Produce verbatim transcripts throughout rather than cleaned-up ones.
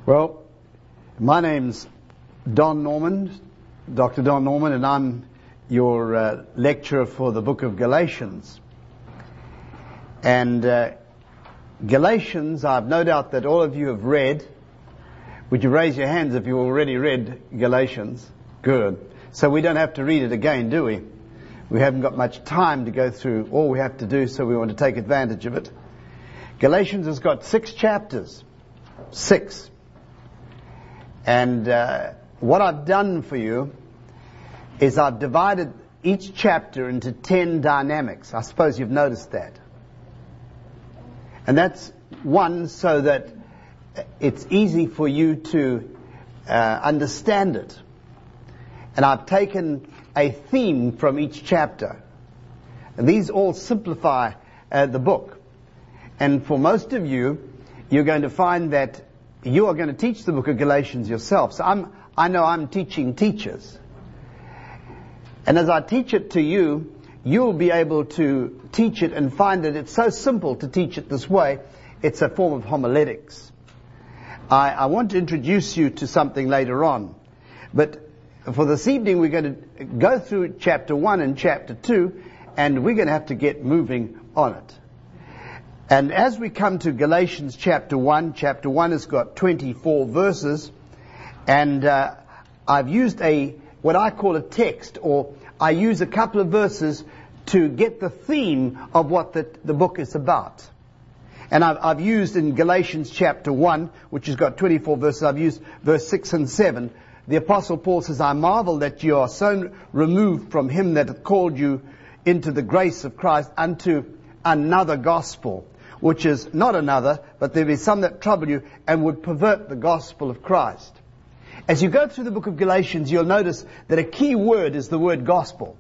Well, my name's Don Norman, Doctor Don Norman, and I'm your uh, lecturer for the book of Galatians. And uh, Galatians, I've no doubt that all of you have read. Would you raise your hands if you already read Galatians? Good. So we don't have to read it again, do we? We haven't got much time to go through all we have to do, so we want to take advantage of it. Galatians has got six chapters. Six. And uh, what I've done for you is I've divided each chapter into ten dynamics. I suppose you've noticed that. And that's one, so that it's easy for you to uh, understand it. And I've taken a theme from each chapter. And these all simplify uh, the book. And for most of you, you're going to find that you are going to teach the book of Galatians yourself. So I'm, I know I'm teaching teachers. And as I teach it to you, you'll be able to teach it and find that it's so simple to teach it this way. It's a form of homiletics. I, I want to introduce you to something later on. But for this evening, we're going to go through chapter one and chapter two, and we're going to have to get moving on it. And as we come to Galatians chapter one, chapter one has got twenty-four verses, and uh, I've used a, what I call a text, or I use a couple of verses to get the theme of what the, the book is about. And I've, I've used in Galatians chapter one, which has got twenty-four verses, I've used verse six and seven. The Apostle Paul says, I marvel that you are so removed from him that hath called you into the grace of Christ unto another gospel, which is not another, but there be some that trouble you and would pervert the gospel of Christ. As you go through the book of Galatians, you'll notice that a key word is the word gospel.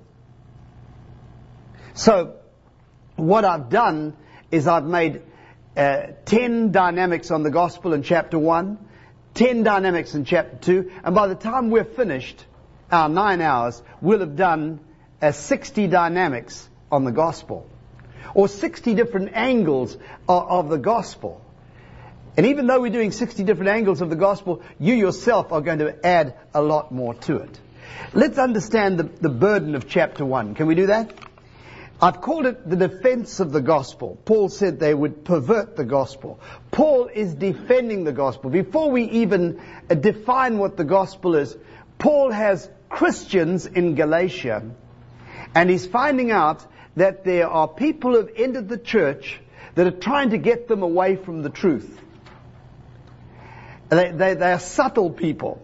So, what I've done is I've made uh, ten dynamics on the gospel in chapter one, ten dynamics in chapter two, and by the time we're finished, our nine hours, we'll have done uh, sixty dynamics on the gospel. Or sixty different angles of, of the gospel. And even though we're doing sixty different angles of the gospel, you yourself are going to add a lot more to it. Let's understand the, the burden of chapter one. Can we do that? I've called it the defense of the gospel. Paul said they would pervert the gospel. Paul is defending the gospel. Before we even uh, define what the gospel is, Paul has Christians in Galatia, and he's finding out that there are people who have entered the church that are trying to get them away from the truth. They, they, they are subtle people.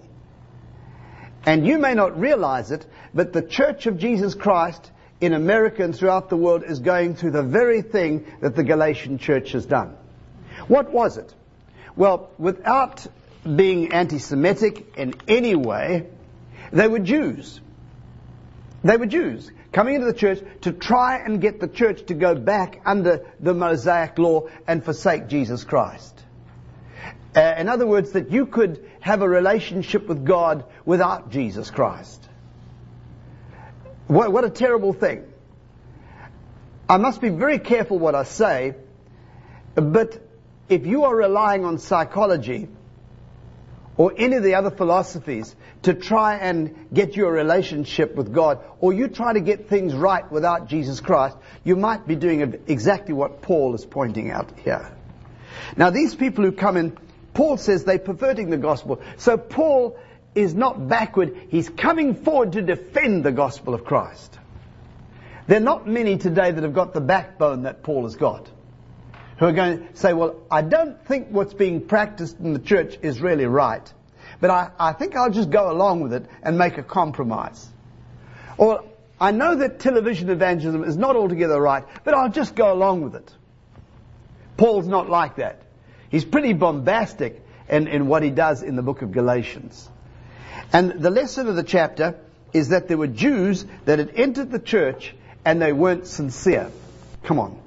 And you may not realize it, but the Church of Jesus Christ in America and throughout the world is going through the very thing that the Galatian church has done. What was it? Well, without being anti-Semitic in any way, they were Jews. They were Jews coming into the church to try and get the church to go back under the Mosaic law and forsake Jesus Christ. Uh, in other words, that you could have a relationship with God without Jesus Christ. What, what a terrible thing. I must be very careful what I say, but if you are relying on psychology or any of the other philosophies to try and get you a relationship with God, or you try to get things right without Jesus Christ, you might be doing exactly what Paul is pointing out here. Now, these people who come in, Paul says they're perverting the gospel. So Paul is not backward. He's coming forward to defend the gospel of Christ. There are not many today that have got the backbone that Paul has got, who are going to say, well, I don't think what's being practiced in the church is really right, but I, I think I'll just go along with it and make a compromise. Or, I know that television evangelism is not altogether right, but I'll just go along with it. Paul's not like that. He's pretty bombastic in, in what he does in the book of Galatians. And the lesson of the chapter is that there were Jews that had entered the church and they weren't sincere. Come on.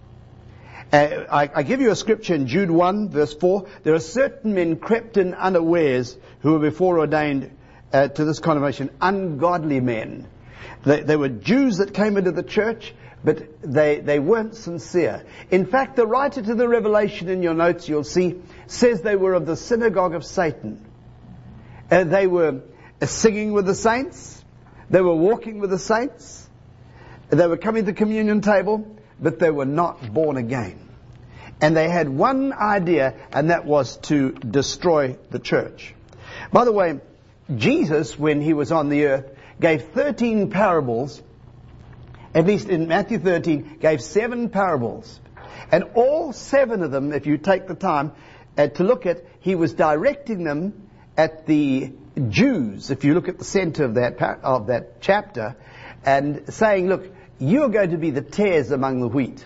Uh, I, I give you a scripture in Jude one, verse four. There are certain men crept in unawares who were before ordained uh, to this condemnation, ungodly men. They, they were Jews that came into the church, but they, they weren't sincere. In fact, the writer to the Revelation, in your notes you'll see, says they were of the synagogue of Satan. Uh, they were uh, singing with the saints. They were walking with the saints. They were coming to the communion table, but they were not born again. And they had one idea, and that was to destroy the church. By the way, Jesus, when he was on the earth, gave thirteen parables. At least in Matthew thirteen, gave seven parables. And all seven of them, if you take the time uh, to look at, he was directing them at the Jews, if you look at the center of that, of that chapter, and saying, look, you're going to be the tares among the wheat.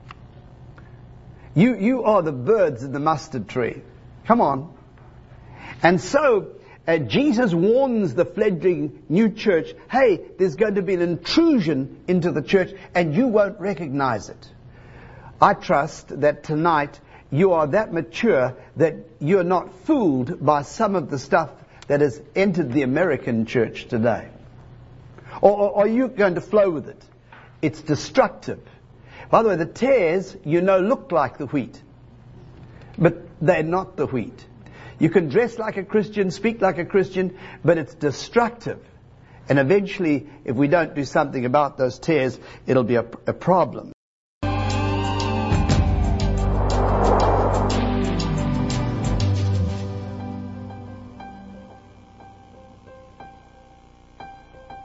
You, you are the birds in the mustard tree. Come on. And so, Uh, Jesus warns the fledgling new church, hey, there's going to be an intrusion into the church and you won't recognize it. I trust that tonight you are that mature that you're not fooled by some of the stuff that has entered the American church today. Or, or are you going to flow with it? It's destructive. By the way, the tares, you know, look like the wheat, but they're not the wheat. You can dress like a Christian, speak like a Christian, but it's destructive. And eventually, if we don't do something about those tares, it'll be a, a problem.